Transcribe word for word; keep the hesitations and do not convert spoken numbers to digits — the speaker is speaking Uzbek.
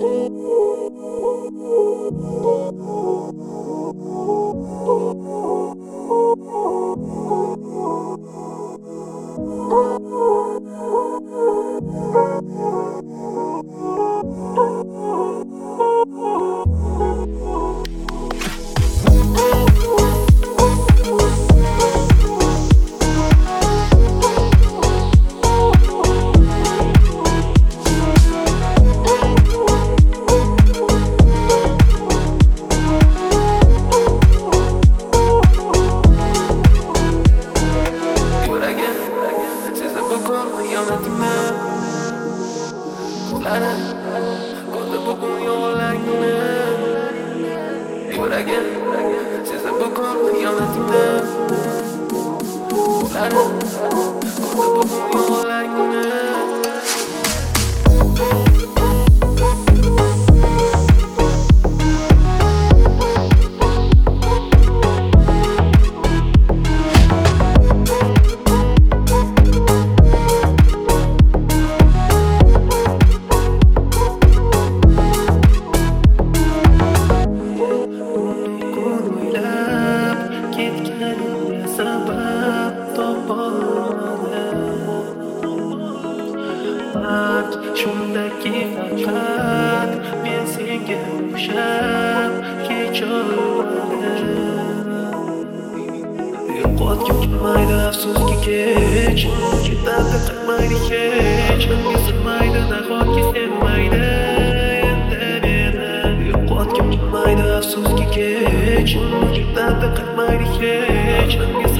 Shundaki faqat men senga o'xshab kecholadim. Yo'qotgim kelmaydi afsuski kech, ketadi qilmaydi hech, menga sig'maydi nahotki sevmaydi endi meni. Yo'qotgim kelmaydi afsuski kech, ketadi qilmaydi hech, menga